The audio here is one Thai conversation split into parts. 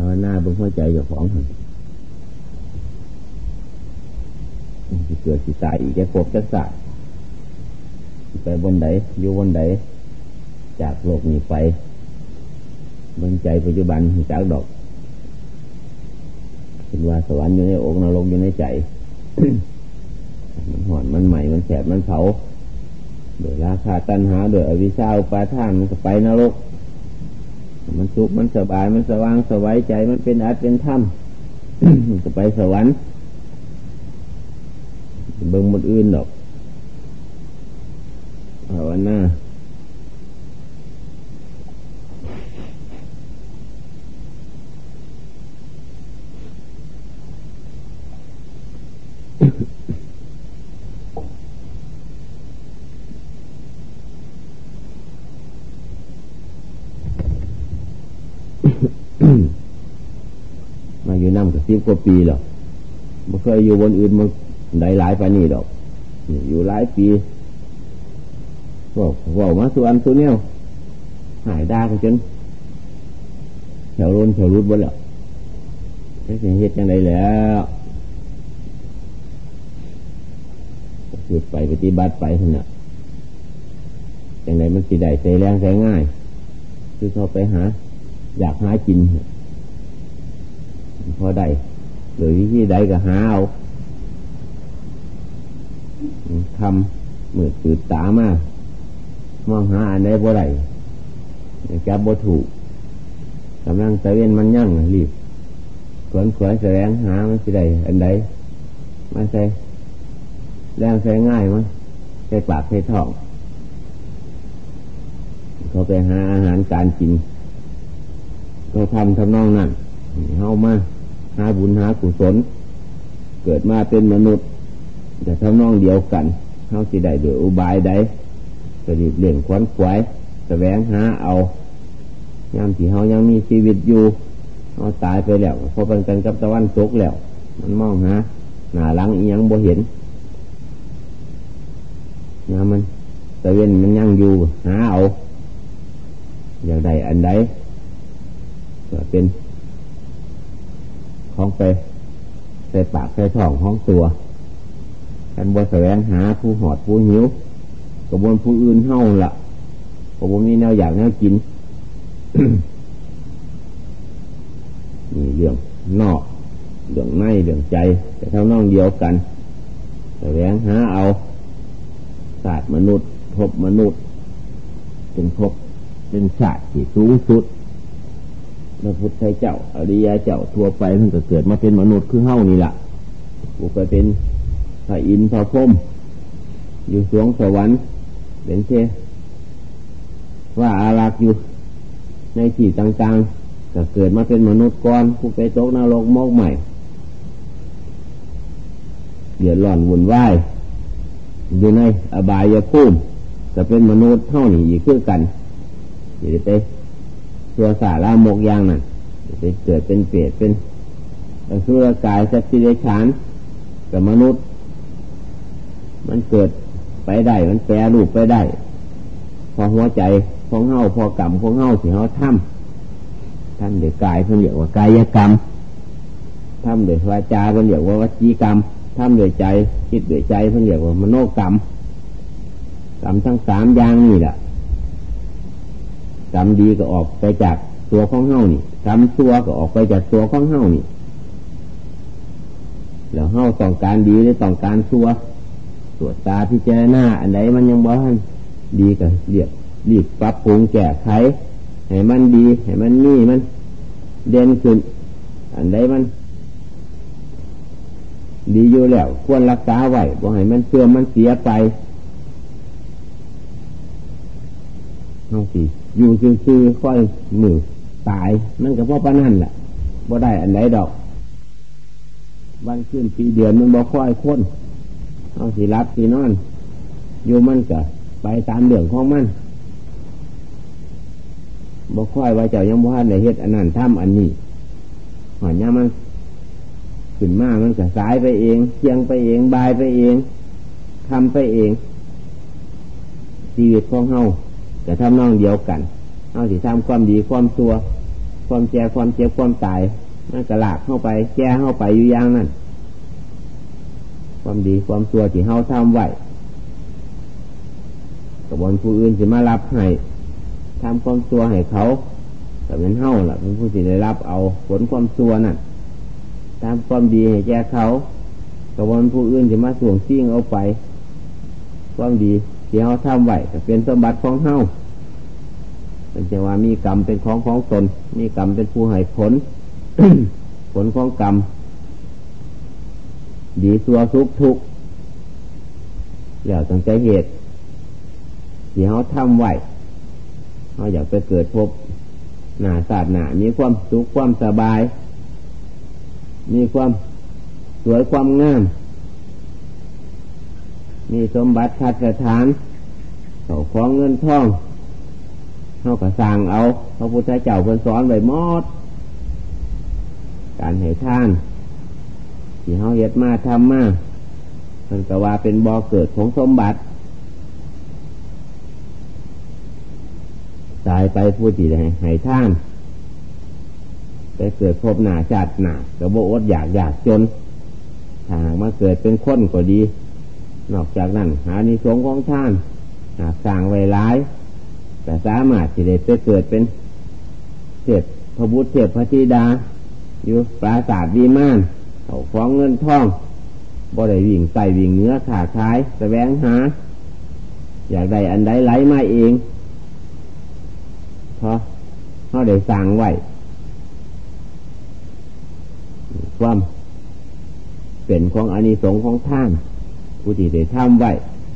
าวนาเบิ่งหัวใจเจ้าของสิเกิดสิตายอีกจะพบจะสายไปบนใดอยู่บนใดจากโลกนี้ไปเบิ่งใจปัจจุบันจากดอกเป็นว่าสวรรค์อยู่ในอกนรกอยู่ในใจ มันห่อนมันใหม่มันแสบมันเผาโดยราคาตัณหาโดยอวิชชาอุปาทานมันก็ไปนรกมันสุขมันสบายมันสว่างสวัยใจมันเป็นอัตเป็นธรรม มันก็ไปสวรรค์เบิ่งหมดอื่นดอกภาวนามาอยู่น้ำกับ10 กว่าปีหรอกไม่เคยอยู่บนอื่นมันได้หลายปานนี้ดอกอยู่หลายปีบอกมาส่วนตัวเนี่ยหายได้กันจนแถวรุนแถวรุดบ่แล้วใช้เสียงเฮ็ดจังไดแล้วหยุดไปปฏิบัติไปขนาดจังไดมันสิได้ใจแรงใจง่ายคือเขาไปหาอยากหากินพอได้หรือวิธีใดก็หาเอาทำมือตื่นตามามองหาอันใดบ่ได้จับบ่ถูกกำลังตะเวนมันยั่งรีบขวนขวายแสวงหามันสิได้อันใดมันใส่แรงใส่ง่ายมั้ยใส่ปากใส่ท้องเขาไปหาอาหารการกินเขาทำนองนั้นเฮามาหาบุญหากุศลเกิดมาเป็นมนุษย์แต่ทำนองเดียวกันเฮาสิได้โดยอุบายใดก็รีบเร่งขวนขวายแสวงหาเอายามที่เฮายังมีชีวิตอยู่เฮาตายไปแล้วพอเป็นกันกับตะวันตกแล้วมันมองหาหน้าหลังอีหยังบ่เห็นยามมันตะเวนมันยังอยู่หาเอาอย่างใดอันใดก็เป็นของไปใส่ปากใส่ท้องของตัวกันบ่แสวงหาผู้หอดผู้หิวกระบวนผู้อื่นเฮาล่ะกระบวนมีแนวอยากแนวกิน นี่เรื่องนอกเรื่องในเรื่องใจแต่เท่าน้องเดียวกันแสวงหาเอาศาสตร์มนุษย์พบมนุษย์เป็นพบเป็นศาสตร์ที่สูงสุดพระพุทธเจ้าอริยเจ้าทั่วไปมันก็เกิดมาเป็นมนุษย์คือเฮานี่ล่ะผู้ไปเป็นพระอินทร์พระพรหมอยู่สวงสวรรค์เป็นเช่ว่าอารักษ์อยู่ในที่ต่างๆก็เกิดมาเป็นมนุษย์ก่อนผู้ไปตกนรกมอกใหม่เดือดร้อนวุ่นวายอยู่ในอบายภูมิก็เป็นมนุษย์เท่านี้อีกคือกันอย่าไปตัวสาระมกอย่างนั้นไปเกิดเป็นเปรตเป็นอสุรกายสัตว์ที่เดรัจฉานกับมนุษย์มันเกิดไปได้มันแปรรูปไปได้พอหัวใจของเฮาพอกรรมของเฮาที่เฮาทำท่านเดือดกายเพิ่นเรียกว่ากายกรรมทำเดือดวาจาเพิ่นเรียกว่าวจีกรรมทำเดือดใจคิดเดือดใจเพิ่นเรียกว่ามโนกรรมกรรมทั้ง3อย่างนี่แหละกรรมดีก็ออกไปจากตัวของเฮานี่กรรมชั่วก็ออกไปจากตัวของเฮานี่แล้วเฮาต้องการดีหรือต้องการชั่วตรวจตาพิจารณาอันไหนมันยังบ่ทันดีก็รีบปรับปรุงแก้ไขให้มันดีให้มันนี่มันเด่นขึ้นอันไหนมันดีอยู่แล้วควรรักษาไว้บ่ให้มันเสื่อมมันเสียไปเฮาสิอยู่ซื่อๆค่อยมือตายมันก็เพราะปานนั้นแหละบ่ได้อันไหนดอกวันขึ้นปีเดือนมันบ่ค่อยค้นเอาสิรับสินอนอยู่มันก็ไปตามเรื่องของมันบ่ค่อยว่าเจ้ายังบ่ทันได้เฮ็ดอันนั้นทำอันนี้หอยยามมันขึ้นมามันก็สายไปเองเที่ยงไปเองบ่ายไปเองทำไปเองชีวิตของเฮาก็ทำนองเดียวกันเฮาสิทำความดีความชั่วความแก่ความเจ็บความตายมันกระลากเข้าไปแก่เข้าไปอยู่อย่างนั้นความดีความชั่วที่เฮาทำไว้กับบนผู้อื่นสิมารับให้ทำความชั่วให้เขาแต่เป็นเฮาล่ะเป็นผู้ที่ได้รับเอาผลความชั่วนั่นทำความดีให้แก่เขากับบนผู้อื่นสิมาส่วงซิ่งเอาไปความดีที่เฮาทำไว้ก็เป็นสมบัติของเฮาเป็นจังว่ามีกรรมเป็นของตนมีกรรมเป็นผู้ให้ผล ผลของกรรมดีชั่วสุขทุกข์แล้วตั้งใจเหตุที่เขาทำไว้เขาอยากไปเกิดพบหน้าศาสนามีความสุขความสบายมีความสวยความงามมีสมบัติพัฒฐานเขาของเงินทองเขาก็สร้างเอาพระพุทธเจ้าเพิ่นสอนไว้หมดการให้ทานที่เขาเฮ็ดมาทำมาเพิ่นก็ว่าเป็นบ่อเกิดของสมบัติตายไปผู้ที่ให้ทานไปเกิดพบหน้าชาติหน้าก็บ่อดอยากจนถ้าหากมาเกิดเป็นคนก็ดีนอกจากนั้นหานิสงส์ของทานหากสร้างไว้หลายแต่สามารถที่จะไปเกิดเป็นเทพพระบุตรเทพพระธิดาอยู่ปราสาทวิมานเขาของเงินทองบ่ได้วิ่งใส่วิ่งเนื้อขาขายแสวงหาอยากได้อันใดไหลมาเองเพราะเขาได้สร้างไว้ความเป็นของอานิสงส์ของท่านผู้ที่ได้ทำไว้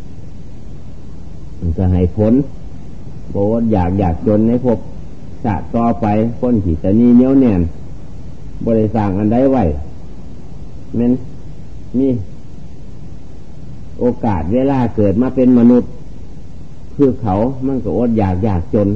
มันจะให้ผลโบดอยากจนในภพชาติต่อไปคนที่จะนีเหนียวแน่นบริสร้างอันใดไว้มันมีโอกาสเวลาเกิดมาเป็นมนุษย์คือเขามันก็อดอยากจน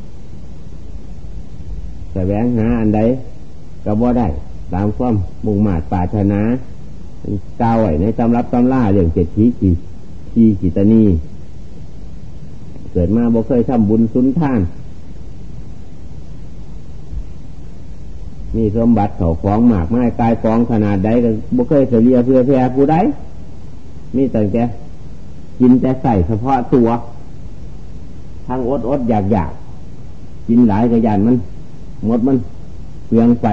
แสวงหาอันใดก็บ่ได้ตามความมุ่งมา่ปรารถนากล่าวไว้ในตำรับตำราเรื่องเศรษฐีกิตนีเกิดมาบ่เคยทำบุญสุนทานมีสมบัติเขาของหมากไม้กายกองขนาดใดก็บ่เคยเสียเพื่อแผ่ผู้ใดมีแต่แกกินแต่ใส่เฉพาะตัวทั้งอดอยากกินหลายกระยานมันหมดมันเปลืองไป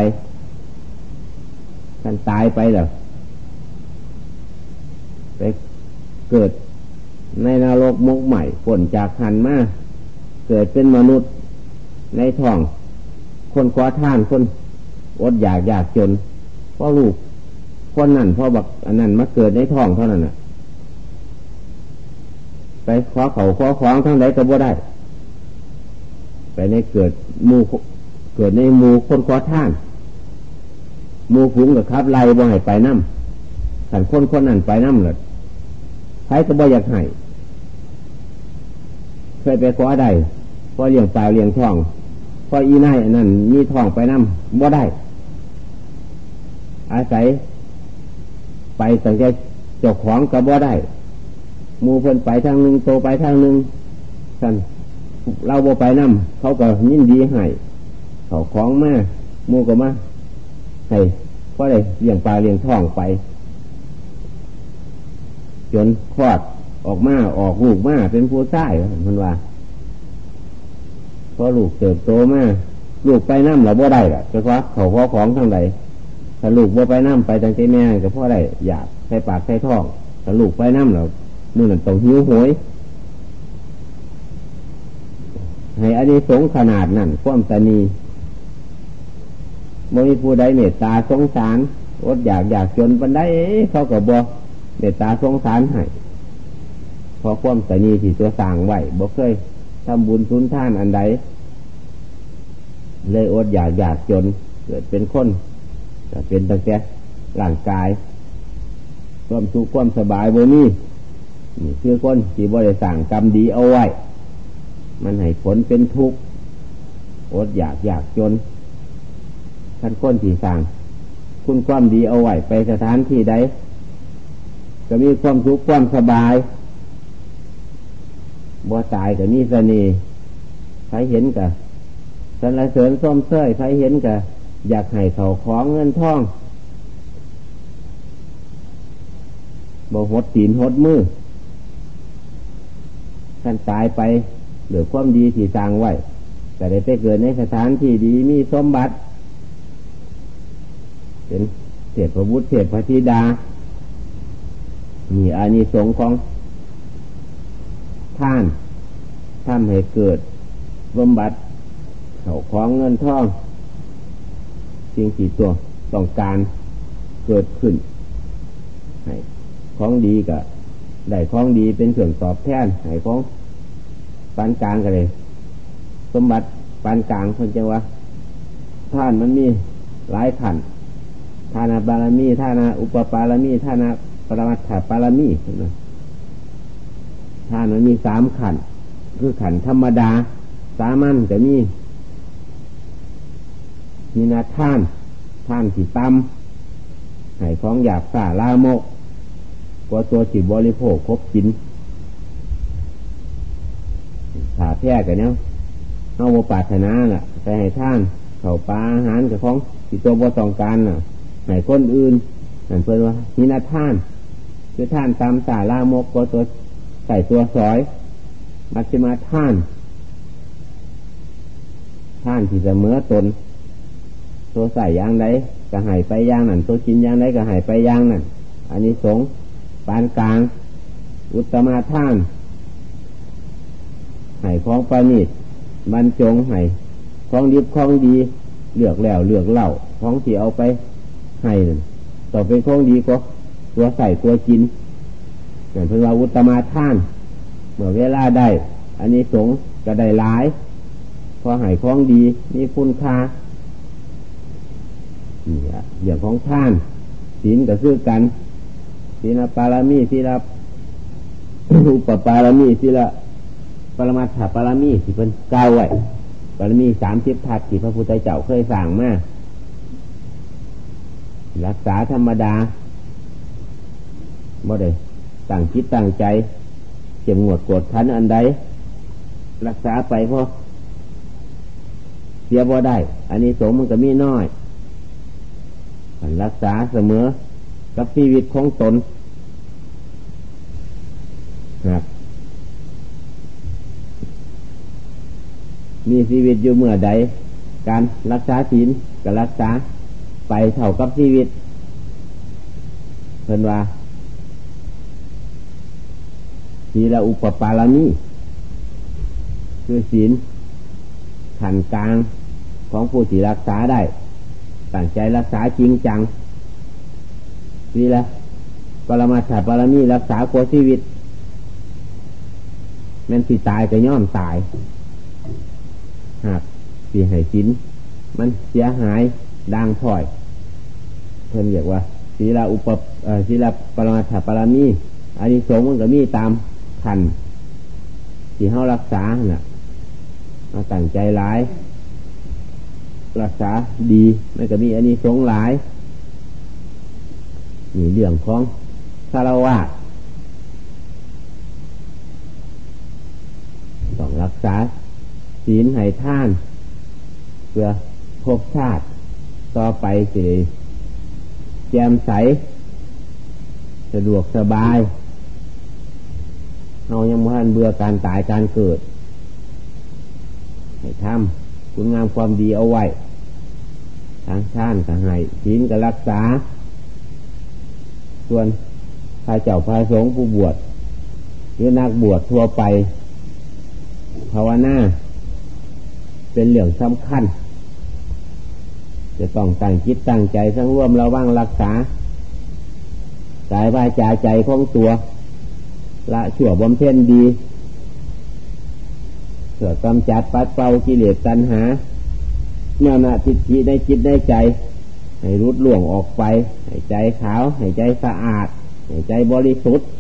ท่านตายไปแล้วไปเกิดในนรกมุกใหม่ผลจากหันมาเกิดเป็นมนุษย์ในท้องคนขอทานคนอดอยากจนเพราะลูกคนนั่นเพราะบักอันนั้นมาเกิดในท้องเท่านั้นน่ะไปขอเขาขอของทั้งใดก็บ่ได้ไปในเกิดในหมู่คนขอทานหมู่ฝูงกับครับไล่บ่ให้ไปน้ำขันคนนั้นไปน้ำเลยใครก็บ่อยากให้เคยไปขอได้พอเลี้ยงปลาเลี้ยงท้องพออีนายอันนั้นมีท้องไปน้ำบ่ได้อาศัยไปตั้งใจเจ้าของก็บ่ได้หมู่เพิ่นไปทางหนึ่งโตไปทางหนึ่งท่านเราบ่ไปน้ำเขาก็ยินดีให้เขาของมาหมู่ก็มาให้เพราะได้เลี้ยงปลาเลี้ยงท้องไปจนคลอดออกมาออกลูกมาเป็นผู้ชายมันว่าพอลูกเติบโตมาลูกไปน้ำเราบ่ได้เฉพาะเขาขอของทางใดถ้าลูกบ่ไปน้ำไปตั้งใจแม่ก็เพราะได้อยากใส่ปากใส่ท้องถ้าลูกไปน้ำเรานู่นนั่นต้องหิวโหยให้อานิสงส์ขนาดนั้นความตนีบ่มีผู้ใดเมตตาสงสารอดอยากจนปานใดเขาก็บ่เมตตาสงสารให้เพราะความตนีที่ตัวสร้างไว้บ่เคยทำบุญสุนทานอันใดเลยอดอยากจนเกิดเป็นคนจะเป็นตั้งแต่ร่างกายความสุขความสบายบ่มีนี่คือคนที่บ่ได้สร้างกรรมดีเอาไว้มันให้ผลเป็นทุกข์อดอยากจนท่านคนที่สร้างคุณความดีเอาไว้ไปสถานที่ใดก็มีความสุขความสบายบ่ตายก็มีเสน่ห์ใครเห็นก็สรรเสริญส้มเสยใครเห็นก็อยากให้เขาของเงินทองบ่หดศีลหดมือท่านตายไปเหลือความดีที่สร้างไว้แต่ได้ไปเกิดในสถานที่ดีมีสมบัติเป็นเทพบุตรเทพธิดามีอานิสงส์ของท่านทำให้เกิดสมบัติเขาของเงินทองสิ่งที่ตัวต้องการเกิดขึ้นให้ของดีก็ได้ของดีเป็นส่วนตอบแทนให้ของปานกลางก็เลยสมบัติปานกลางคนจะว่าท่านมันมีหลายขันทานาบารมีทานาอุปปารมีทานาปรมัตถปารมีท่านมันมี3ขันคือขันธรรมดาสามัญก็มีนาท่านที่ต่ำให้ของหยาบซ่าลามกกว่าตัวจิบริโภคครบกินขาแท้กันเนาะเอาโมปาถนาล่ะไปให้ท่านเข้าปลาอาหารกับของที่ตัวบ่ต้องการน่ะให้คนอื่นนั่นเพิ่นว่ามีนาท่านคือท่านตามซ่าลามกกว่าตัวใส่ตัวสอยมัชฌิมาท่านที่เสมอตนตัวใส่อย่างใดก็ให้ไปอย่างนั้นตัวกินอย่างใดก็ให้ไปอย่างนั้นอันนี้สงปานกลางอุตตมาท่านให้ของประณีตบรรจงให้ของดีของดีเลือกแล้วเลือกเล่าของที่เอาไปให้ต่อเป็นของดีก็ตัวใส่ตัวกินอย่างเพื่อว่าอุตตมาท่านเมื่อเวลาได้อันนี้สงก็ได้หลายพอให้ของดีมีคุณค่าเรื่องของท่านศีลก็คือกันศีลปารามีศีลอุปปารามีศีลปรมัตถปารามีที่เป็นกล่าวไว้ปารามี30ทัศที่พระพุทธเจ้าเคยสั่งมารักษาธรรมดาบ่ได้ตั้งจิตตั้งใจเข้มงวดกวดขันอันใดรักษาไปเพราะเสียบ่ได้อันนี้สงมันก็มีน้อยรักษาเสมอกับชีวิตของตนครับมีชีวิตอยู่เมื่อใดการรักษาศีลก็รักษาไปเท่ากับชีวิตเพิ่นว่าศีลอุปปารมีคือศีลขั้นกลางของผู้ที่รักษาได้ตั้งใจรักษาจริงจังนี่แหละปรมัตถปารมีรักษากว่าชีวิตแม้นสิตายก็ย่อมตายหากสิให้ศีลมันเสียหายดังพร่อยเพิ่นเรียกว่าศีลศีลปรมัตถปารมีอานิสงส์มันก็มีตามขั้นที่เฮารักษาน่ะเราตั้งใจหลายรักษาดีมันก็มีอานิสงส์หลายมีเรื่องของฆราวาสต้องรักษาศีลให้ทานเพื่อภพชาติต่อไปสิแจ่มใสสะดวกสบายเรายังบ่ทันเบื่อการตายการเกิดให้ทำคุณงามความดีเอาไว้ทางท่านก็ให้ศีลก็รักษาส่วนพระเจ้าพระสงฆ์ผู้บวชหรือนักบวชทั่วไปภาวนาเป็นเรื่องสำคัญจะต้องตั้งจิตตั้งใจสังรวมระวังรักษากายวาจาใจของตัวละชั่วบำเพ็ญดีเพื่อกำจัดปัดเป่ากิเลสตัณหาเมื่อนาทิฏฐิในจิตในใจให้รุดล่วงออกไปให้ใจขาวให้ใจสะอาดให้ใจบริสุทธิ์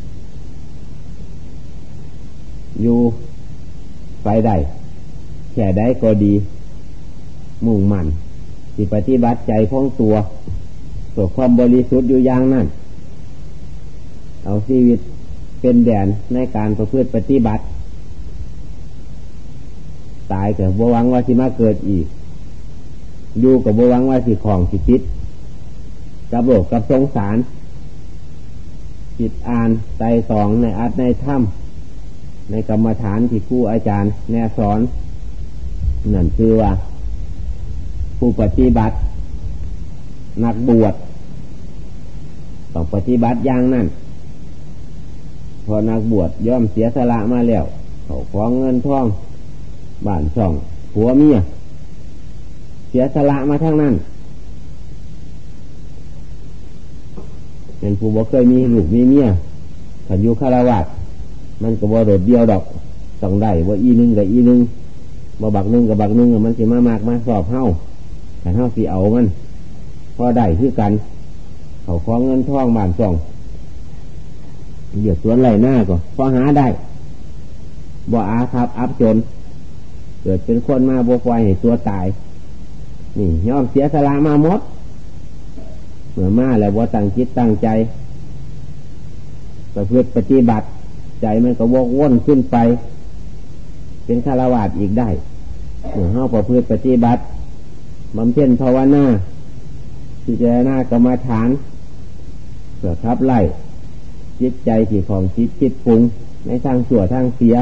อยู่ไปได้แค่ใดก็ดีมุ่งมั่นที่ปฏิบัติใจของตัวตัวความบริสุทธิ์อยู่อย่างนั้นเอาชีวิตเป็นแดนในการประพฤติปฏิบัติตายแต่บ่หวังว่าสิมาเกิดอีกอยู่กับบ่หวังว่าสิของสิติดกับโลกกับสงสารจิตอ่านไตรตรองในอัตในถ้ำในกรรมฐานที่ครูอาจารย์แนะสอนนั่นคือว่าผู้ปฏิบัตินักบวชต้องปฏิบัติอย่างนั้นพอนักบวชย่อมเสียสละมาแล้วเขาของเงินทองบ้านช่องผัวเมียเสียสละมาทั้งนั้นเป็นผู้บ่เคยมีลูกมีเมียขันอยู่คารวะมันก็บ่โดดเดียวดอกต้องได้บ่อีนึงกับอีนึงบ่บักนึงกับบักนึงมันสิมามากมาสอบเฮาขันเฮาสิเอามันพอได้คือกันเขาของเงินทองบ้านช่องเดือดสวนไหลหน้าก็พอหาได้บ่อาครับอับจนเกิดเป็นคนมาบ่ปล่อยให้ตัวตายนี่ยอมเสียสละมาหมดเมื่อมาแล้วบ่ตั้งจิตตั้งใจประพฤติปฏิบัติใจมันก็วกวนขึ้นไปเป็นฆราวาสอีกได้เมื่อเฮาประพฤติปฏิบัติบำเพ็ญภาวนาพิจารณากรรมฐานเพื่อขับไล่จิตใจที่ของคิดปรุงในทางชั่วทางเสีย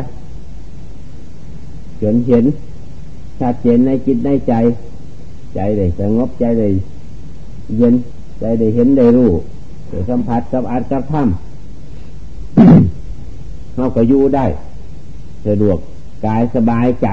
จนเห็นชัดเจนในจิตในใจใจได้สงบใจได้เย็นใจได้เห็นได้รู้ได้สัมผัสกับอัตกับธรรม เราก็อยู่ได้สะดวกกายสบายใจ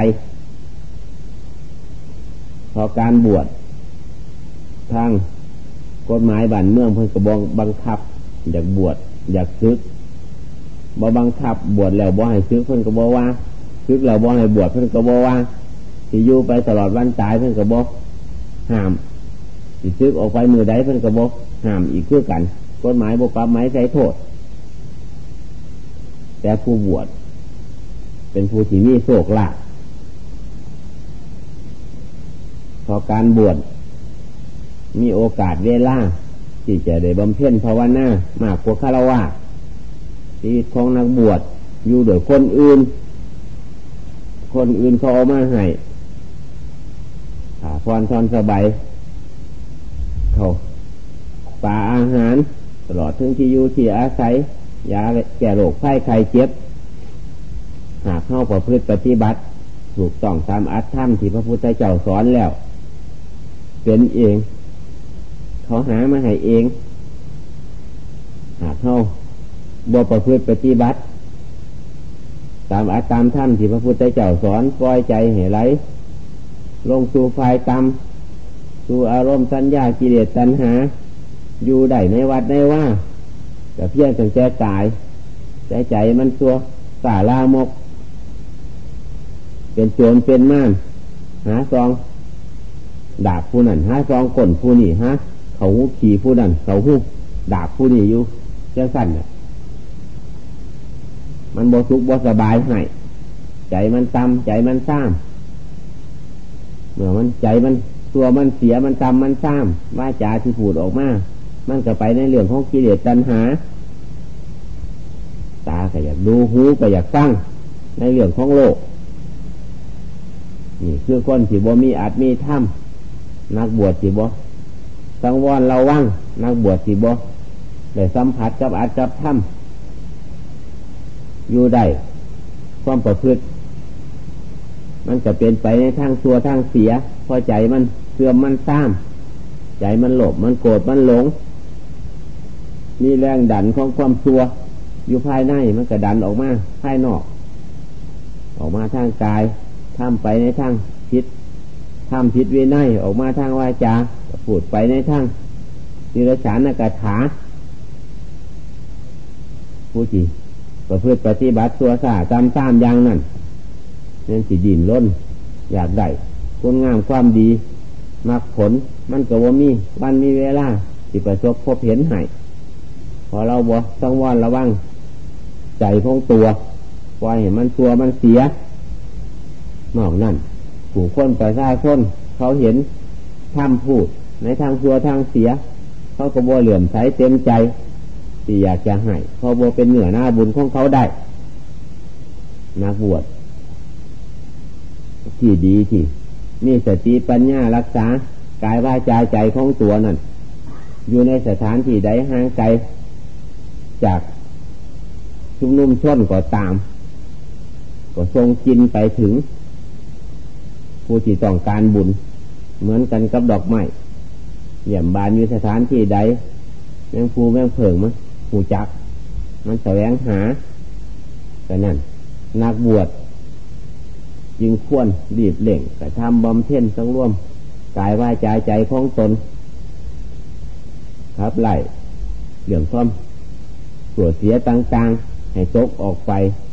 พอการบวชทางกฎหมายบ้านเมืองเพิ่นก็บังคับอยากบวชอยากศึกบ่บังคับบวชแล้วบ่ให้ศึกเพิ่นก็บ่ว่าศึกแล้วบ่ให้บวชเพิ่นก็บ่ว่าสิอยู่ไปตลอดวันตายเพิ่นก็บ่ห้ามสิศึกออกไปมือใดเพิ่นก็บ่ห้ามอีกคือกันกฎหมายบ่ปรับหมายใส่โทษแต่ผู้บวชเป็นผู้ที่มีโชคลาภพอการบวชมีโอกาสเวลาที่จะได้บำเพ็ญภาวนามากกว่าฆราวาสชีวิตของนักบวชอยู่โดยคนอื่นเขาเอามาให้พรทอนสบายเขาป่าอาหารตลอดถึงที่อยู่ที่อาศัยยาแก้โรคไข้ไข้เจ็บหากเข้าประพฤติปฏิบัติถูกต้องตามอัตธรรมที่พระพุทธเจ้าสอนแล้วเป็นเองเขาหามาให้เองหากเข้าบ่ประพฤติปฏิบัติตามอัตตามธรรมที่พระพุทธเจ้าสอนปล่อยใจให้ไหลลงสู่ฝ่ายต่ำสู่อารมณ์สัญญากิเลสตัณหาอยู่ได้ในวัดในว่าแต่เพียงแต่ใจตายใจมันตัวสาลามกเป็นโจรเป็นม่านหาซองดาบผู้นั้นหาซองก้นผู้นี้หาเขาหูขี่ผู้นั้นเขาหูดาบผู้นี้อยู่เจ้าสั่นเนี่ยมันบ่สุขบ่สบายให้ใจมันต่ำใจมันซ้ำเมื่อมันใจมันตัวมันเสียมันต่ำมันซ้ำว่าจาที่พูดออกมามันก็ไปในเรื่องของกิเลสตัณหาตาก็อยากดูหูก็อยากฟังในเรื่องของโลกนี่คือคนที่บ่มีอาจมีธรรมนักบวชที่บ่สังวรระวังนักบวชที่บ่ได้สัมผัสกับอาจกับธรรมอยู่ได้ความประพฤติมันจะเป็นไปในทางชั่วทางเสียพอใจมันเสื่อมมันซ้ำใจมันโลภมันโกรธมันหลงมีแรงดันของความชั่วอยู่ภายในมันก็ดันออกมาภายนอกออกมาทางกายทำไปในทางผิดทำผิดวินัยออกมาทางวาจาพูดไปในทางนิรฉานกถาผู้ที่ประพฤติปฏิบัติตัวสาตามอย่างนั้นนั่นสิดิ้นรนอยากได้คุณงามความดีมรรคผลมันก็ว่ามีวันมีเวลาที่ประสบพบเห็นให้พอเราบ่สังวรระวังใจของตัวปล่อยให้มันตัวมันเสียนอกนั้นผู้คนประชาชนเขาเห็นทำพูดในทางชั่วทางเสียเขาก็บ่เหลื่อมใสเต็มใจที่อยากจะให้เขาบ่เป็นเหนือหน้าบุญของเขาได้นักบวชที่ดีที่มีสติปัญญารักษากายวาจาใจของตัวนั่นอยู่ในสถานที่ใดห่างไกลจากชุมนุมชนก็ตามก็ทรงกินไปถึงผู้ที่ต้องการบุญเหมือนกันกับดอกไม้เยี่ยมบานอยู่สถานที่ใดแมงภูแมงเผิงมันหูจักมันแสวงหาแต่นั่นนักบวชจึงควรรีบเร่งกระทำบำเพ็ญสังรวมกายวาจาใจของตนครับไล่เรื่องความเสื่อเสียต่างๆให้ตกออกไป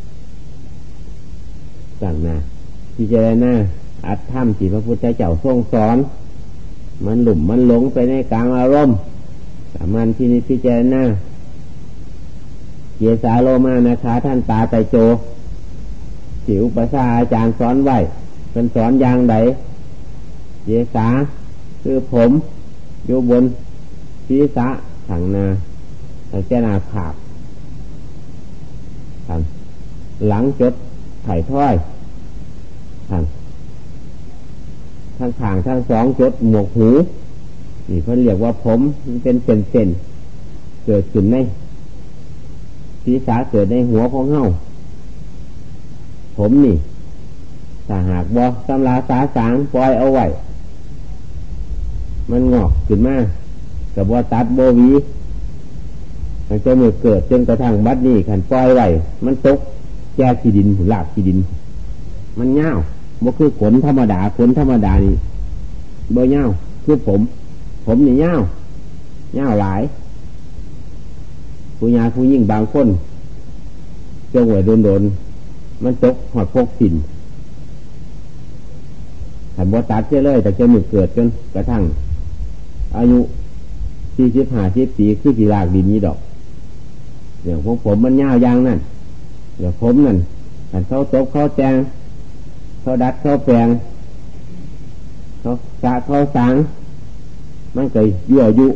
สั่งหน้าพิจารณาอัตธรรมที่พระพุทธเจ้าทรงสอนมันหลุ่มมันหลงไปในกลางอารมณ์สามัญที่นิพิจารณาเยสาโลมานะคะท่านตาไตโจสิวประสาอาจารย์สอนไว้เป็นสอนอย่างใดเยสาคือผมอยู่บนศีรษะถังนาทางเจนาผากทางหลังจดไถ่ถ้อยทางข้างทั้งสองจดหมวกหูนี่เขาเรียกว่าผมมันเป็นเส้นเกิดขึ้นในศีรษะเกิดในหัวของเฮาผมนี่ถ้าหากบ่ตำราสาสางปล่อยเอาไว้มันงอกขึ้นมากับบ่ตัดบ่หวีมันจะมือเกิดจนกระทั่งบัดนี้ขันปล่อยไว้มันตกแก่ขี้ดินหลากขี้ดินมันเงาบ่คือขนธรรมดานี่บ่เงาคือผมนี่เงาหลายผู้ยาผู้ยิ่งบางคนเจ้าหวยโดนมันตกหอดพกสินถ้าบ่ตัดเสียเลยแต่จะมือเกิดจนกระทั่งอายุ40-50 ปีคือสิลากดินนี้ดอกเดี๋ยวผมมันยาวอย่างนั้นเดี๋ยวผมนั่นถ้าเขาตกเขาแจงเขาดัดเขาแปลงเขาสะเขาสางมันก็ยั่วยุ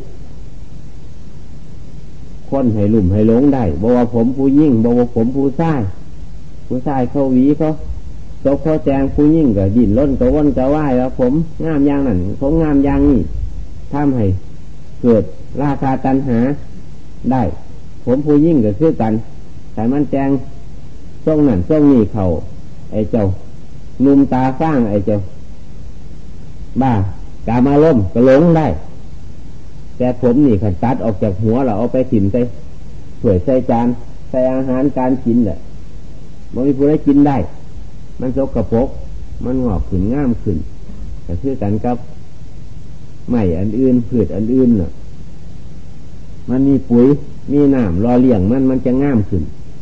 คนให้หลุ่มให้หลงได้บอกว่าผมผู้ยิ่งบอกว่าผมผู้ชายเขาหวีเขาตกเขาแจงผู้ยิ่งก็ดิ้นรนก็วนก็ว่ายแล้วผมงามอย่างนั้นผมงามอย่างนี้ทำให้เกิดราคาตัณหาได้ผมผู้ยิ่งก็คือกันแต่มันแจงช่วงนั้นช่วงนี้เขาไอ้เจ้านุ่มตาฟ้างไอ้เจ้าบ้ากามาล้มก็หลงได้แต่ผมนี่ขันตัดออกจากหัวเราเอาไปถิ่นใส่ถ้วยใส่จานใส่อาหารการกินแหละมันมีผู้ใดกินได้มันสกปรกมันงอกขึ้นง่ามขึ้นแต่คือกันกับไม้อันอื่นพืชอันอื่นน่ะมันมีปุ๋ยมีน้ำรอเลี้ยงมันจะง่ามขึ้น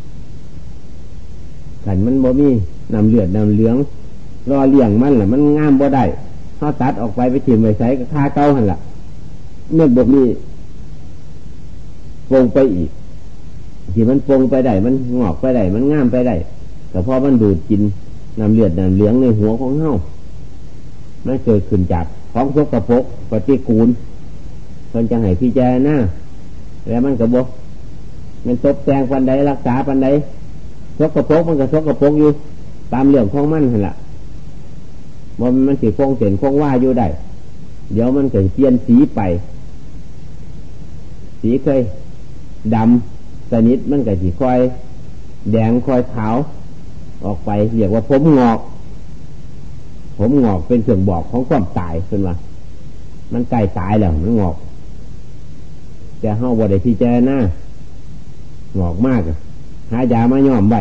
ขันมันบ่มีน้ำเลือดน้ำเหลืองรอเลี้ยงมันแหละมันง่ามบ่ได้เขาตัดออกไปถิ่นไปใส่ก็คาเก้าหันละเมื่อบกนี้ปงไปอีกที่มันปงไปได้มันงอกไปได้มันง่ามไปได้แต่พอมันดูดกินน้ำเลือดน้ำเหลืองในหัวของเฮาไม่เกิดขึ้นจากของสกปรกปฏิกูลเพิ่นจังให้พิจารณาแล้วมันก็บ่มันตบแต่งปันใดรักษาปันใดสกปรกมันก็สกปรกอยู่ตามเรื่องของมันหั่นล่ะมันสิคงเส้นคงว่าอยู่ได้เดี๋ยวมันก็เปลี่ยนสีไปสีเคยดำสนิทมันก็สิค่อยแดงค่อยขาวออกไปเรียกว่าผมงอกเป็นเครื่องบอกของความตายเป็นว่ามันใกล้ตายแล้วมันงอกแต่เฮาบ่ได้พิจารณางอกมากหายามาย้อมไว้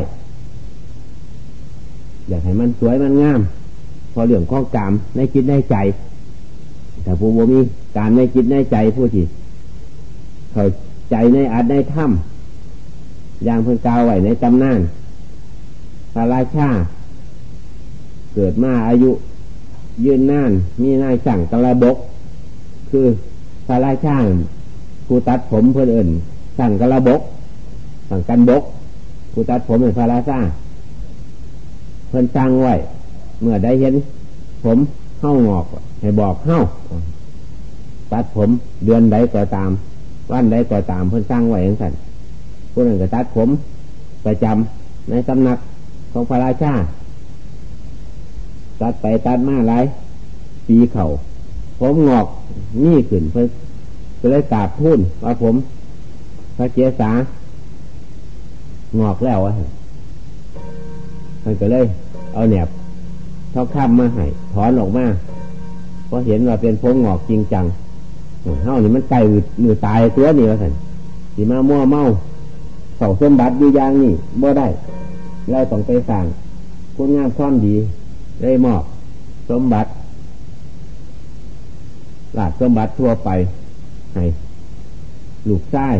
อยากให้มันสวยมันงามพอเรื่องของกามในจิตในใจแต่ผู้บ่มีการในจิตในใจผู้ที่เข้าใจในอัตในถ้ำอย่างเพิ่นกล่าวไว้ในตำนานพระราชาเกิดมาอายุยืนนานมีนายสั่งกระบกคือพระราชาผู้ตัดผมเพื่อนเอิ่นสั่งกระบกสั่งกันบกผู้ตัดผมเป็นพระราชาเพื่อนสั่งไว้เมื่อได้เห็นผมเข้างอกให้บอกเข้าตัดผมเดือนใดก็ตามวันใดก็ตามเพื่อนสั่งไว้อย่างนั้นผู้นั้นก็ตัดผมประจำในสำนักของพระราชาตัดไปตัดมาหลายปีเข่าผมงอกนี่ขึ้นเพื่อก็เลยกราบทูลว่าผมพระเจ้าสางอกแล้วมันก็เลยเอาแหนบเท่าข้ามมาให้ถอนออกมาเพราะเห็นว่าเป็นผมงอกจริงจังเฮานี่มันไกลมือตายตัวนี่ว่าสันสีมามั่วเมาเสาสมบัติอยู่อย่างนี้บ่ได้เราต้องไปสร้างคุณงามความดีได้มอบสมบัติหลาดสมบัติทั่วไปให้ลูกชาย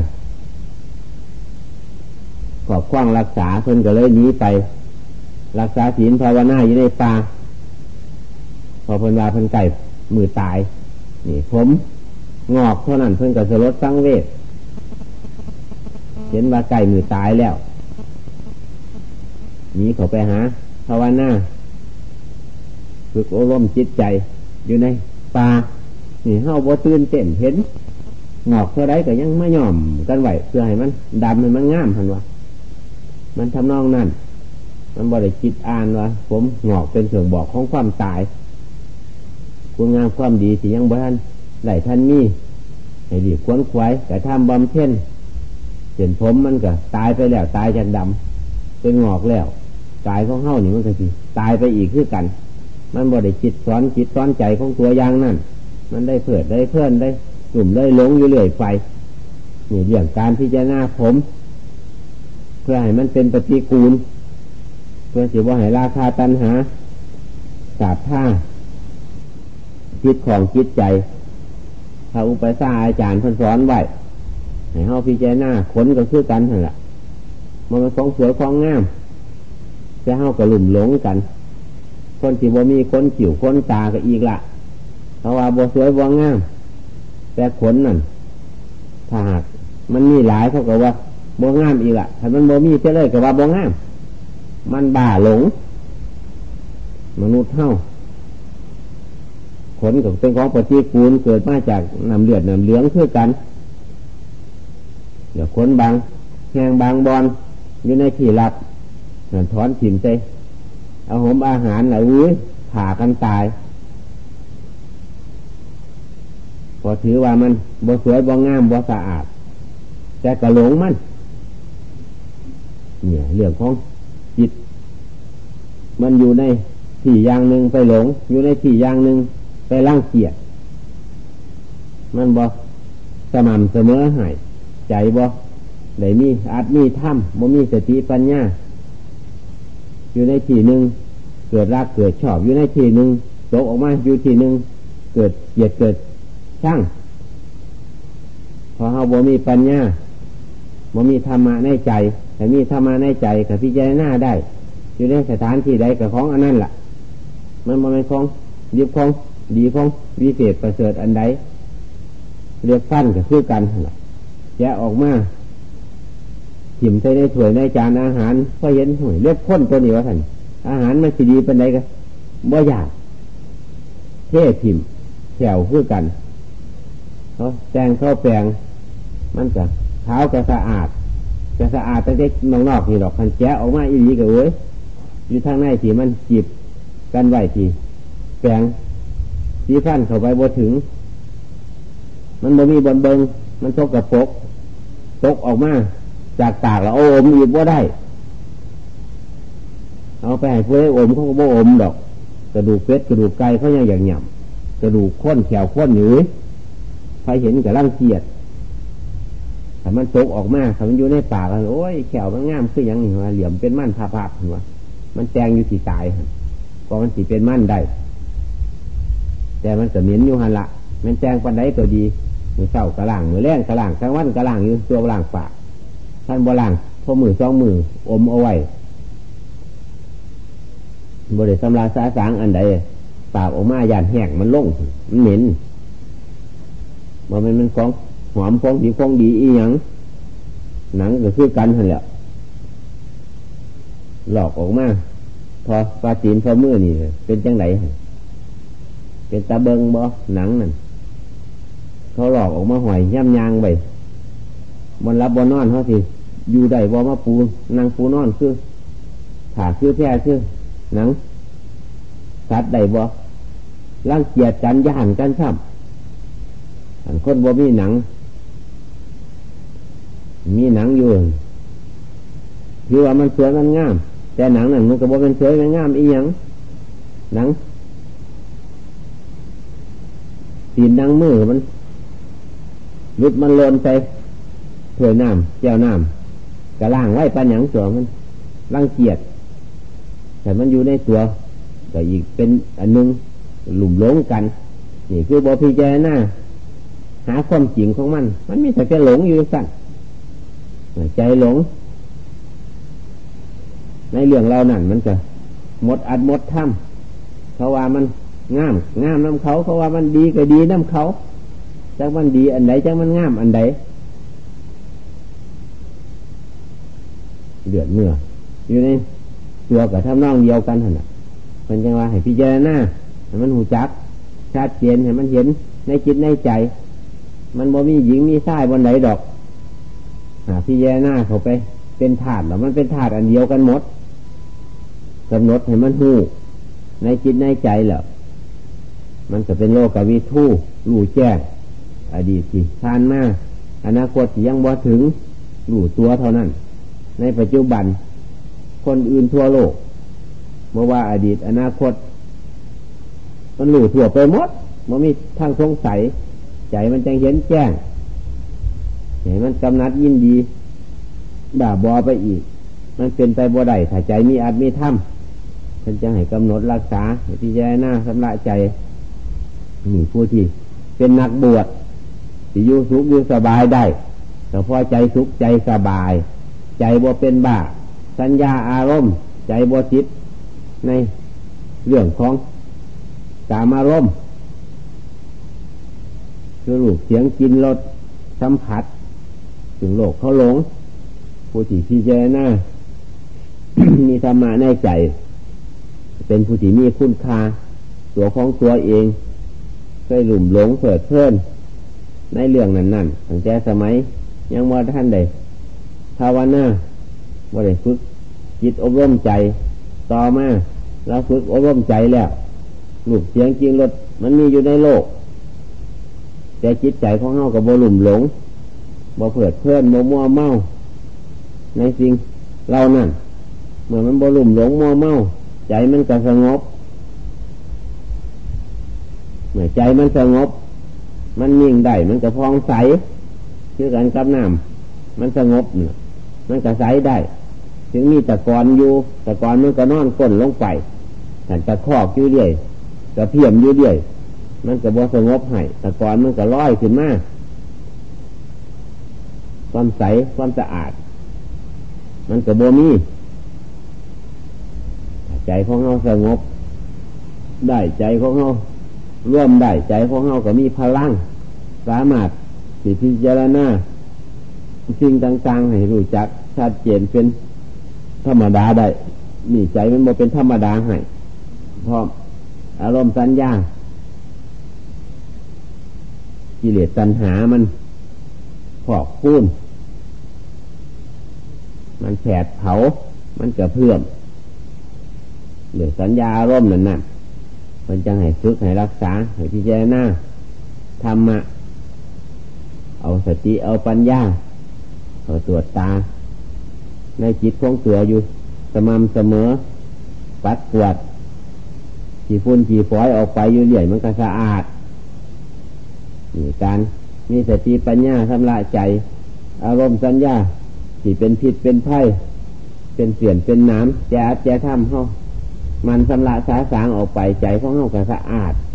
ขอบคว้างรักษาเพิ่นก็เลยหนีไปรักษาศีลภาวนาอยู่ในป่าพอเพิ่นว่าเพิ่นไก่มือตายนี่ผมงอกเท่านั้นเพิ่นก็สลดสังเวชเห็นว่าไก่มือตายแล้วหนีเขาไปหาภาวนาฝึกอบรมจิตใจอยู่ในป่านี่เฮาบ่ตื่นเต้นเห็นงอกเท่าไรก็ยังไม่ยอมกันไหวเพื่อให้มันดำให้มันงามหันวะมันทำนองนั้นมันบ่ได้คิดอ่านว่าผมงอกเป็นเครื่องบอกของความตายคุณงามความดีที่ยังบ่ทันได้ท่านมีให้รีบขวนขวายแต่ทำบำเพ็ญเห็นผมมันก็ตายไปแล้วตายจากดำเป็นงอกแล้วตายของเฮานี่มันก็สิตายไปอีกคือกันมันบ่ได้จิตซ้อนจิตซ้อนใจของตัวอย่างนั่นมันได้เผิดได้เพื่อนได้กลุ่มได้หลงอยู่เรื่อยไปนี่เรื่องการพิจารณาผมเพื่อให้มันเป็นปฏิกูลเพื่อสิว่าให้ราคาตัณหาสาบท่าจิตของจิตใจพระอุปชฌาย์อาจารย์เพิ่นสอนไว้ให้เฮาพิจารณาขนก็คือกันนั่นแหละมันเป็นของสวยของงามแต่เฮาก็หลุ่มหลงกันคนที่บ่มีขนขิ้วขนตาก็อีกละเพราะว่าบ่สวยบ่งามแต่ขนนั่นถ้าหากมันมีหลายเท่ากับว่าบ่งามอีกละถ้ามันบ่มีเท่าไรก็ว่าบ่งามมันบ้าหลงมนุษย์เฮาขนก็เป็นของปฏิกูลเกิดมาจากน้ำเลือดน้ำเหลืองคือกันเดี๋ยวขนบางแห้งบางบอนอยู่ในที่ลับนั่นถอนถิ่มใส่เอาหอมอาหารหลายมื้อผ่ากันตายพอถือว่ามันบ่สวยบ่งามบ่สะอาดแต่ก็หลงมันเนี่ยเรื่องของจิตมันอยู่ในที่อย่างหนึ่งไปหลงอยู่ในที่อย่างหนึ่งไปรังเกียจมันบ่สม่ำเสมอให้ใจบ่ได้มีอาจมีถ้ำบ่มีสติปัญญาอยู่ในที่หนึ่งเกิดรักเกิดชอบอยู่ในที่หนึ่งตกออกมาอยู่ที่หนึ่งเกิดเกลียดเกิดช่างพอเฮาบ่มีปัญญาบ่มีธรรมะในใจแต่มีธรรมะในใจก็พิจารณาได้อยู่ในสถานที่ใดก็ของอันนั้นล่ะมันบ่เป็นของดีของดีของวิเศษประเสริฐอันใดเรียกฟันก็คือกันล่ะแยกออกมาถิ่มใส่ในถ้วยในจานอาหารก็เห็นหวยเรียกข้นตัวนี้ว่าท่านอาหารมันสิดีปานใดก็บ่อยากเทถิ่มแถวคือกันเขาแปรงเข้าแปรงมันจะเท้าก็สะอาดตั้งแต่นอกนี่ดอกคันแกะออกมาอีหลีก็เอ้ยอยู่ทางในที่มันจีบกันไว้ที่แปรงสีฟันเข้าไปบ่ถึงมันบ่มีบนเบิงมันตกกระปกตกออกมาจากตากแล้วอมอีกบ่ได้เอาไปให้ผู้ใดอมเขาก็บ่อมดอกกระดูกเป็ดกระดูกไก่เขายังอย่างหย่ำกระดูกข้นแขวข้นอยู่ใครเห็นกับร่างเกียดแต่มันตกออกมาถ้ามันอยู่ในปากกันโอ้ยแขวมันงามคืออย่างนี้ว่าเหลี่ยมเป็นมั่นภาพหัวมันแตงอยู่ที่ตายเพราะมันสิเป็นมั่นได้แต่มันจะเหม็นอยู่หันละมันแตงปันไดตัวดีมือเศร้ากระล่างมือแรงกระล่างกลางวันกระล่างอยู่ตัวล่างปากท่านบ่ล่างพอมือสองมืออมเอาไว้บริสำราสาสางอันใดปากออกมาย่านแหกมันลงมันเหม็นมันของหอมของดีอีหยังหนังก็คือกันหั่นแหละหลอกออกมาพอปลาตีนพอมือนี่เป็นจังไดเป็นตาเบิงบ่หนังนั่นเขาหลอกออกมาหอยย่ำยางไปมันรับบนนอนเขาสิอยู่ได้บ่มาปูนั่งปูนอนคือผ่าคือแพร่คือหนังสัตว์ใดบ่รังเกียจกันย่านกันซ้ำคนบ่มีหนังอยู่คือว่ามันสวยมันงามแต่หนังนั่นมันก็บ่เป็นสวยเป็นงามอีหยังหนังตีนหนังมือมันลุดมันโลนใส่ถ้วยน้ำแก้วน้ำกระล่างไว้ปัญญังตัวมันรังเกียจแต่มันอยู่ในตัวแต่อีกเป็นอันนึงหลุ่มหลงกันนี่คือบ่พิจารณาหาความจริงของมันมีแต่แค่หลงอยู่สั่นใจหลงในเรื่องเรานั่นมันจะหมดอัดหมดถ้ำเขาว่ามันงามน้ำเขาว่ามันดีก็ดีน้ำเขาจักมันดีอันใดจักมันงามอันใดเดือดเนื้ออยู่ในตัวกับทำนองเดียวกันขนาดมันจังว่าให้พิจารณาให้มันหูจักชัดเจนให้มันเห็นในจิตในใจมันบ่มีหญิงมีชายบนไหนดอกพิจารณาเข้าไปเป็นธาตุแล้วมันเป็นธาตุอันเดียวกันหมดกำหนดให้มันหูในจิตในใจแล้วมันจะเป็นโลกวิทูรู้แจ้งอดีตที่ผ่านมาอนาคตที่ยังบ่ถึงรู้ตัวเท่านั้นในปัจจุบันคนอื่นทั่วโลกเมื่อว่าอดีตอนาคตมันรู้ทั่วไปหมดมันมีทางสงสัยใจมันจังเห็นแจ้งเห็นมันกำนัดยินดีด่าบอไปอีกมันเป็นไปบ่ได้ถ้าใจมีอาจมีธรรมท่านจะให้กำหนดรักษาให้พิจารณาชำระใจมีผู้ที่เป็นนักบวชที่อยู่สุขอยู่สบายได้แต่พอใจสุขใจสบายใจบ่เป็นบ้าสัญญาอารมณ์ใจบ่ติดในเรื่องของกามารมณ์คือรูปเสียงกลิ่นรสสัมผัสถึงโลกเขาหลงผู้ที่พิจารณา มีธรรมะในใจเป็นผู้ที่มีคุณค่าตัวของตัวเองเคยหลุ่มหลงเผิดเพลินในเรื่องนั้นตั้งแต่สมัยยังว่าท่านใดภาวนาว่าได้ฝึกจิตอบรมใจต่อมาแล้วฝึกอบรมใจแล้วรูปเสียงจริงรสมันมีอยู่ในโลกแต่จิตใจของเฮากับบ่หลุ่มหลงบ่เผิดเพลินบ่มัวเมาในสิ่งเหล่านั้นเมื่อมันบ่หลุ่มหลงมัวเมาใจมันก็สงบเมื่อใจมันสงบมันนิ่งได้มันก็พองใสคือกันกับน้ำมันสงบมันก็ใสได้ถึงมีตะกอนอยู่ตะกอนมันก็นอนก้นลงไปแต่ตะคอกอยู่เรื่อยกระเพียมอยู่เรื่อยมันก็บ่สงบให้ตะกอนมันก็ลอยขึ้นมาความใสความสะอาดมันก็บ่มีใจของเราสงบได้ใจของเราร่วมได้ใจของเราก็มีพลังสามารถที่พิจารณาสิ่งต่างๆให้รู้จักชัดเจนเป็นธรรมดาได้นี่ใจมันบ่เป็นธรรมดาให้เพราะอารมณ์สัญญากิเลสตัณหามันพอกพูนมันแผดเผามันกระเพื่อมเรื่องสัญญาอารมณ์นั่นมันจะให้ฝึกให้รักษาให้พิจารณาธรรมะเอาสติเอาปัญญาเอาตรวจตาในจิตของตัวอยู่สม่ำเสมอปัดกวาดขี้ฝุ่นขี้ฝอยออกไปอยู่เรื่อยมันก็สะอาดนี่การมีสติปัญญาชำระใจอารมณ์สัญญาที่เป็นพิษเป็นภัยเป็นเสียนเป็นน้ำแจ๊ดแจ๊ทำเขามันชำระสาสางออกไปใจของเขาก็สะอาด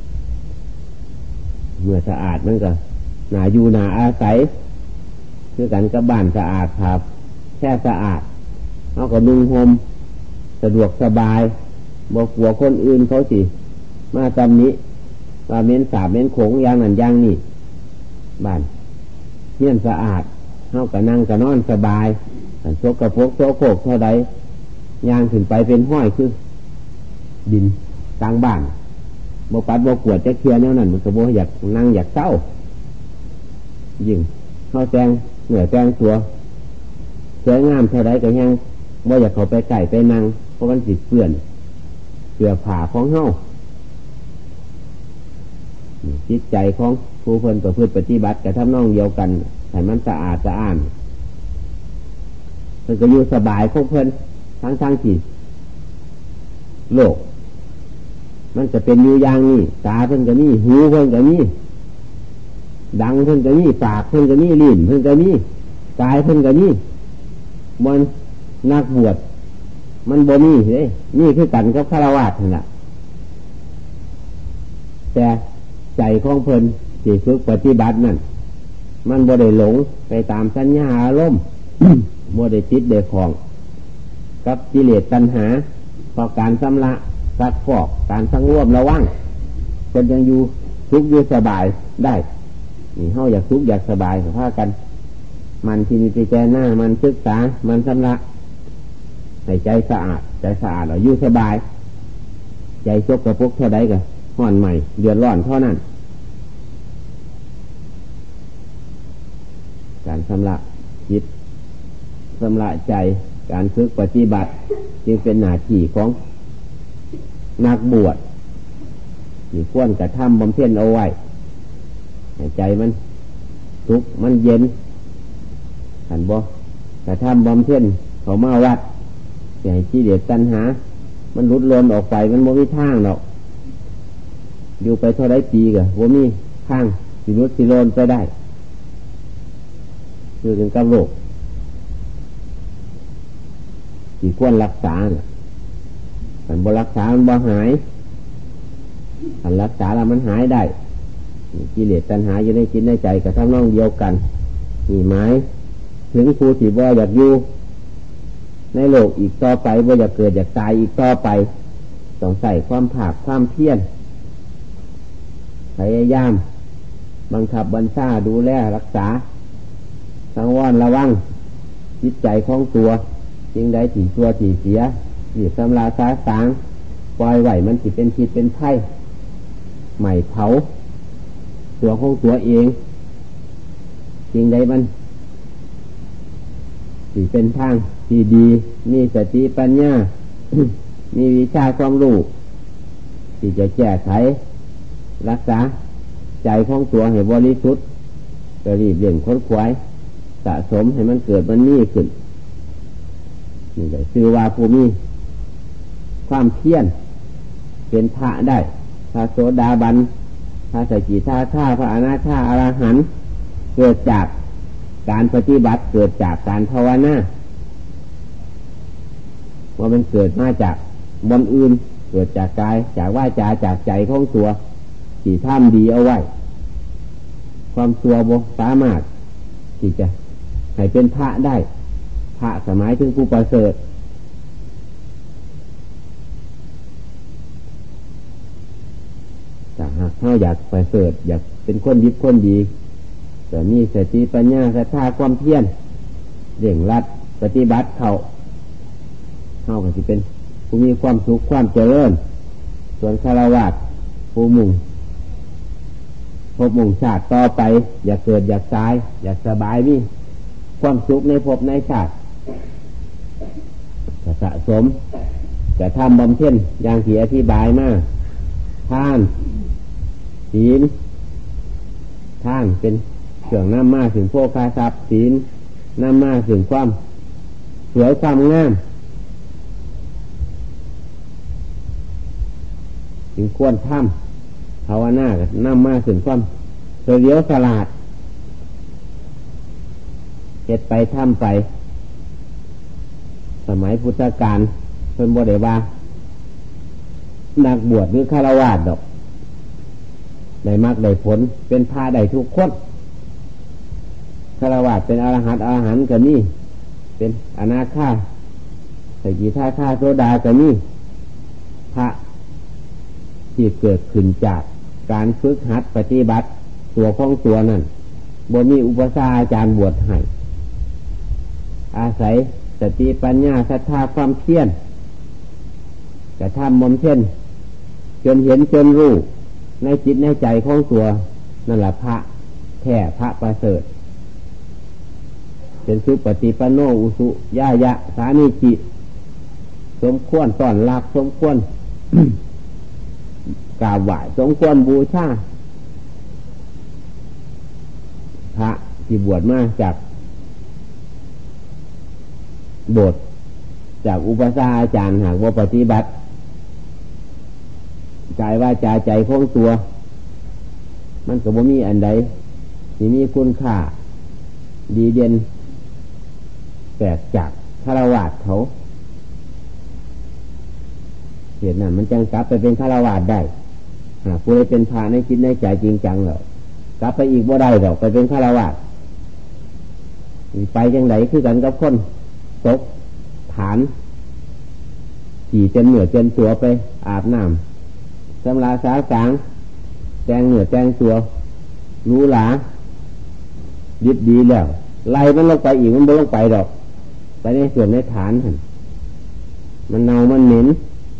เมื่อสะอาดมันก็น่าอยู่น่าอาศัยคือกันกับบ้านสะอาดครับแค่สะอาดเขาก็นุ่งห่มสะดวกสบายบ่กลัวคนอื่นเขาสิมาตำนี้ว่าเม้นสาบเม้นโขงอย่างนั้นอย่างนี้บ้านเฮียนสะอาดเขาก็นั่งก็นอนสบายโซกกระพกโซโคกเท่าใดย่างขึ้นไปเป็นห้อยคือดินกลางบ้านบ่ปัดบ่กวดจะเคลียร์แนวนั้นมันก็บ่อยากนั่งอยากเศร้ายิ่งเขาแต่งเหนือแต่งตัวสวยงามเท่าใดก็ยังบ่อยากเข้าไปใกล้ไปนั่งเพราะมันสิเปื้อนเสื้อผ้าของเฮาจิตใจของผู้เพิ่นประพฤติปฏิบัติกับทำนองเดียวกันให้มันสะอาดสะอ้านเพิ่นก็อยู่สบายของเพิ่นทั้งที่โลกมันจะเป็นอยู่อย่างนี้ตาเพิ่นก็มีหูเพิ่นก็มีดังเพิ่นก็มีปากเพิ่นก็มีลิ้นเพิ่นก็มีกายเพิ่นก็มีมันนักบวชมันบ่มีเด้นี่คือกันกับฆราวาสนั่นแหละแต่ใจของเพิ่นที่ฝึกปฏิบัตินั่นมันบ่ได้หลงไปตามสัญญาอารมณ์ บ่ได้ติดได้คล้องกับกิเลสตัณหาเพราะการชำระซักฟอกการสังรวมระวังเพิ่นยังอยู่ทุกข์อยู่สบายได้นี่เฮาอยากทุกข์อยากสบายก็พากันมันที่นี่ไปแก้หน้ามันศึกษามันชำระให้ใจสะอาดเราอยู่สบายใจชกกระปุกเท่าใดก็ห่อนใหม่เดือดร้อนเท่านั้นการชำระจิตชำระใจการฝึกปฏิบัติจึงเป็นหน้าที่ของนักบวชที่ควรกระทำบำเพ็ญเอาไว้ให้ใจมันทุกข์มันเย็นขันบ่กระทำบำเพ็ญเขามาวัดให้กิเลสตัณหามันรุดล้นออกไปมันบ่มีทางหรอกอยู่ไปเท่าไรปีก็บ่มีทางสิรุดสิโลนไปได้คือถึงกับโรคที่ควรรักษาขันบ่รักษามันบ่หายขันรักษาแล้วมันหายได้กิเลสตัณหาอยู่ในจิตในใจกับทั้งน้องเดียวกันมีหมายถึงผู้ที่บ่อยากอยู่ในโลกอีกต่อไปบ่อยากเกิดอยากตายอีกต่อไปต้องใส่ความภาคความเพียรพยายามบังคับบัญชาดูแลรักษาสังวรระวังจิตใจของตัวสิ่งใดที่ชั่วที่เสียหรือสำราญสาสางปล่อยไหวมันสิเป็นพิษเป็นไข้ใหม่เผาตัวของตัวเองสิ่งใดมันสิเป็นทางที่ดีมีสติปัญญา มีวิชาความรู้ที่จะแก้ไขรักษาใจของตัวให้บริสุทธิ์ก็รีบเร่งค้นคว้าสะสมให้มันเกิดมันมีขึ้นนี่เลยคือว่าผู้มีความเพียรเป็นพระได้พระโสดาบันพระสกิทาคาพระอนาคาอรหันต์เกิดจากการปฏิบัติเกิดจากการภาวนาว่ามันเกิดมาจากบนอื่นเกิดจากกายจากวาจาจากใจของตัวที่ทำดีเอาไว้ความตัวบ่สามารถที่จะให้เป็นพระได้พระสมัยถึงผู้ประเสริฐแต่หากเขาอยากประเสริฐอยากเป็นคนดีคนดีแต่มีสติปัญญาศรัทธาความเพียรเร่งรัดปฏิบัติเขาก็จะเป็นผู้มีความสุขความเจริญส่วนฆราวาสผู้มุ่งพบมุ่งชาติต่อไปอยากเกิดอยากตายอยากสบายมีความสุขในภพในชาติจะสะสมจะทำบำเพ็ญอย่างที่อธิบายมาทานศีลทานเป็นเครื่องนำมาถึงโภคทรัพย์ศีลนำมาถึงความสวยความงามถึงควรทำภาวนาก็นำมาถึงความเฉลียวฉลาดเฮ็ดไปทำไปสมัยพุทธกาลเพิ่นบ่ได้ว่านักบวชหรือฆราวาสดอกได้มรรคได้ผลเป็นพระได้ทุกคนฆราวาสเป็นอรหันต์ก็มีเป็นอนาคาสกิทาคาโสดาก็มีพระที่เกิดขึ้นจากการฝึกหัดปฏิบัติตัวของตัวนั่นบ่มีอุปชฌาย์อาจารย์บวชให้อาศัยสติปัญญาศรัทธาความเพียรกระทำบำเพ็ญจนเห็นจนรู้ในจิตในใจของตัวนั่นแหละพระแท้พระประเสริฐเป็นสุปฏิปันโนอุสุยายะสานิจิสมควรต้อนรับสมควรกราบไหว้สมควรบูชาพระที่บวชมาจากโบสถ์จากอุปชฌาย์อาจารย์หากว่าปฏิบัติกายว่าจาใจของตัวมันก็บ่มีอันใดที่มีคุณค่าดีเด่นแตกจากฆราวาสเขาเหตุนั้นมันจังกลับไปเป็นฆราวาสได้หากผู้ใดเป็นพระในจิตในใจจริงจังแล้วกลับไปอีกบ่ได้ดอกไปเป็นฆราวาสไปจังไดคือกันกับคนตกฐานขี่เต็มเหนือเต็มตัวไปอาบน้ำสำราญสาสางแต่งเหนือแต่งตัวรู้หลาดิบดีแล้วไล่มันลงไปอีกมันไม่ลงไปดอกไปในส่วนในฐานมันเน่ามันเหม็น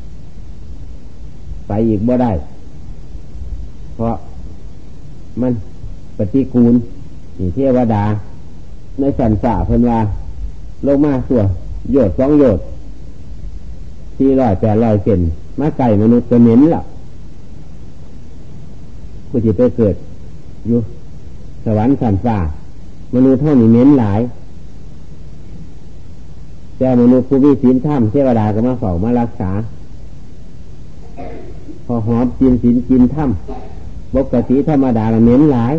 ไปอีกบ่ได้เพราะมันปฏิกูลนี่เทวดาในสันสะเพิ่นว่าลงมาตัวโยด2 โยด400 800 เซนมาไก่มนุษย์ก็เหม็นแล้วผู้ที่ไปเกิดอยู่สวรรค์สันฟ้ามนุษย์เท่านี้เหม็นหลายแต่มนุษย์ผู้มีศีลธรรมเทวดาก็มาเฝ้ามารักษาพอหอมกินศีลกินธรรมปกติธรรมดาเหม็นหลาย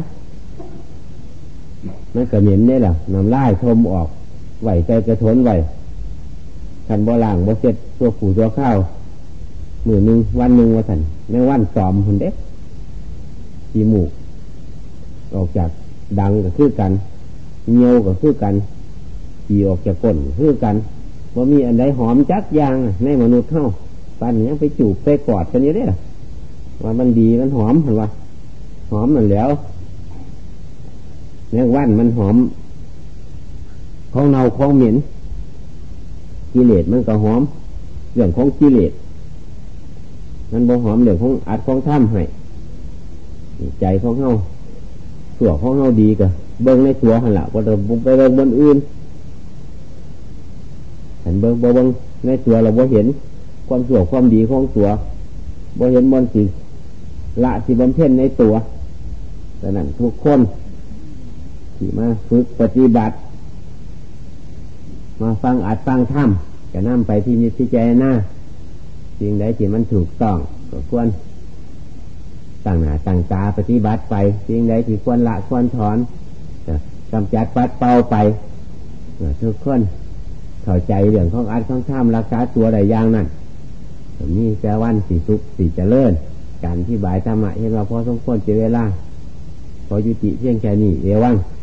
มันก็เหม็นได้หรอน้ำลายทมออกไหวใจกระทนไหวขันบ่ล่างบ่เสร็จตัวขู่ตัวข้าวมื้อนึงวันนึงว่าซั่นแม่วันซ้อมพุ่นเด้ขี้มูกออกจากดังก็คือกันเหี่ยวก็คือกันขี้ออกจากก้นคือกันบ่มีอันใดหอมจักอย่างในมนุษย์เฮาปานนี้ยังไปจูบไปกอดกันอยู่เด้ล่ะว่ามันดีมันหอมหั่นว่าหอมนั่นแล้วแมงวันมันหอมของเน่าของเหม็นกิเลสมันก็หอมเรื่องของกิเลสมันบ่หอมเรื่องของอัดของถ้ำให้ใจของเฮาตัวของเฮาดีก็เบิ่งในตัวหั่นล่ะบ่ต้องไปเบิ่งบนอื่นหันเบิ่งบ่เบิ่งในตัวเราบ่เห็นความชั่วความดีของตัวบ่เห็นบนสิละสิบำเพ็ญในตัวแต่นั้นทุกคนที่มาฝึกปฏิบัติมาฟังอัดฟังธรรมจะนำไปที่นิพพิจารณาสิ่งใดที่มันถูกต้องก็ควรตั้งหน้าตั้งตาปฏิบัติไปสิ่งใดที่ควรละควรถอนจะกำจัดปัดเป่าไปทุกคนเข้าใจเรื่องของอัดของธรรมรักษาตัวได้อย่างนั้นนี่แต่วันสีสุขสีเจริญการที่บายธรรมะเห็นว่าพอสมควรเจเวลาพอยุติเพียงแค่นี้เอวัง